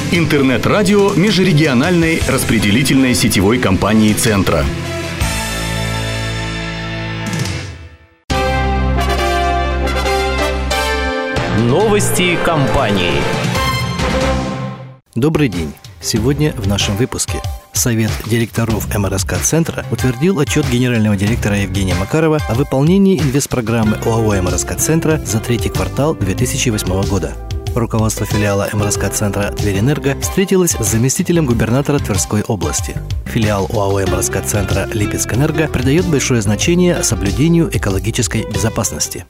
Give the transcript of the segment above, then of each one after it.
Интернет-радио межрегиональной распределительной сетевой компании «Центра». Новости компании. Добрый день. Сегодня в нашем выпуске. Совет директоров МРСК-центра утвердил отчет генерального директора Евгения Макарова о выполнении инвестпрограммы ОАО МРСК-центра за третий квартал 2008 года. Руководство филиала МРСК-центра «Тверенерго» встретилось с заместителем губернатора Тверской области. Филиал ОАО МРСК-центра «Липецкэнерго» придает большое значение соблюдению экологической безопасности.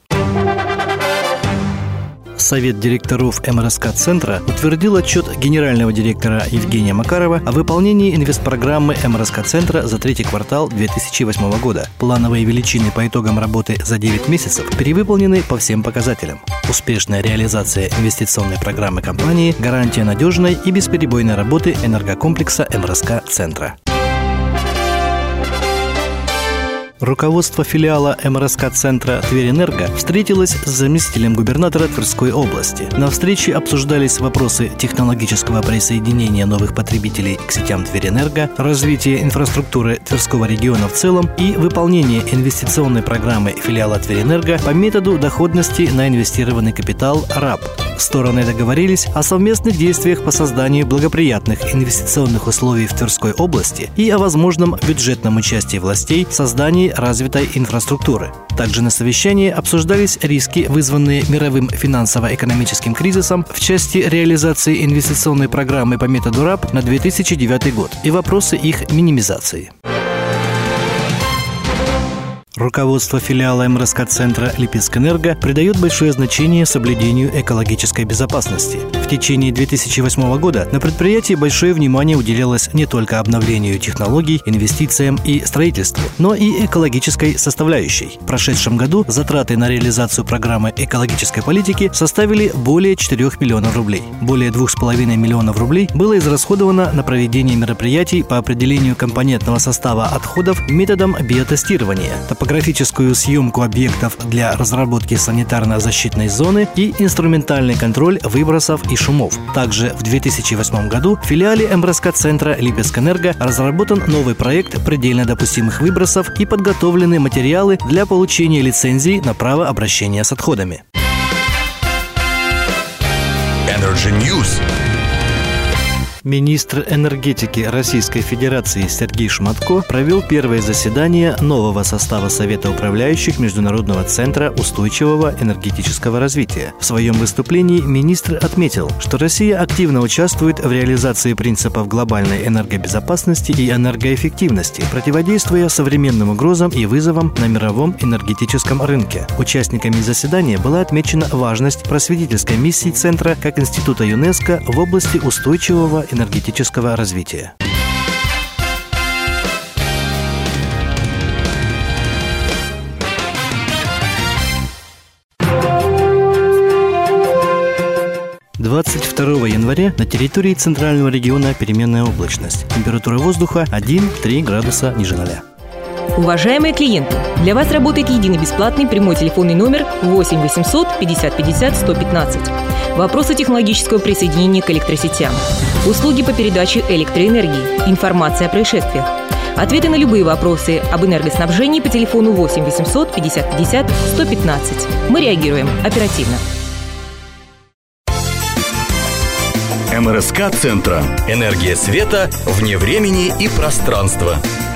Совет директоров МРСК-центра утвердил отчет генерального директора Евгения Макарова о выполнении инвестпрограммы МРСК-центра за третий квартал 2008 года. Плановые величины по итогам работы за 9 месяцев перевыполнены по всем показателям. Успешная реализация инвестиционной программы компании – гарантия надежной и бесперебойной работы энергокомплекса МРСК-центра. Руководство филиала МРСК-центра «Тверенерго» встретилось с заместителем губернатора Тверской области. На встрече обсуждались вопросы технологического присоединения новых потребителей к сетям Тверенерго, развития инфраструктуры Тверского региона в целом и выполнения инвестиционной программы филиала Тверенерго по методу доходности на инвестированный капитал РАП. Стороны договорились о совместных действиях по созданию благоприятных инвестиционных условий в Тверской области и о возможном бюджетном участии властей в создании развитой инфраструктуры. Также на совещании обсуждались риски, вызванные мировым финансово-экономическим кризисом в части реализации инвестиционной программы по методу РАП на 2009 год и вопросы их минимизации. Руководство филиала МРСК-центра «Липецкэнерго» придает большое значение соблюдению экологической безопасности. В течение 2008 года на предприятии большое внимание уделялось не только обновлению технологий, инвестициям и строительству, но и экологической составляющей. В прошедшем году затраты на реализацию программы экологической политики составили более 4 миллионов рублей. Более 2,5 миллионов рублей было израсходовано на проведение мероприятий по определению компонентного состава отходов методом биотестирования, топографическую съемку объектов для разработки санитарно-защитной зоны и инструментальный контроль выбросов и шумов. Также в 2008 году в филиале МРСК-центра «Липецкэнерго» разработан новый проект предельно допустимых выбросов и подготовлены материалы для получения лицензии на право обращения с отходами. Energy News. Министр энергетики Российской Федерации Сергей Шматко провел первое заседание нового состава Совета управляющих Международного центра устойчивого энергетического развития. В своем выступлении министр отметил, что Россия активно участвует в реализации принципов глобальной энергобезопасности и энергоэффективности, противодействуя современным угрозам и вызовам на мировом энергетическом рынке. Участниками заседания была отмечена важность просветительской миссии Центра как Института ЮНЕСКО в области устойчивого энергетического развития. – 22 января на территории Центрального региона переменная облачность. Температура воздуха 1-3 градуса ниже нуля. Уважаемые клиенты, для вас работает единый бесплатный прямой телефонный номер 8 800 50 50 115. Вопросы технологического присоединения к электросетям. Услуги по передаче электроэнергии. Информация о происшествиях. Ответы на любые вопросы об энергоснабжении по телефону 8 800 50 50 115. Мы реагируем оперативно. МРСК-центра. Энергия света вне времени и пространства.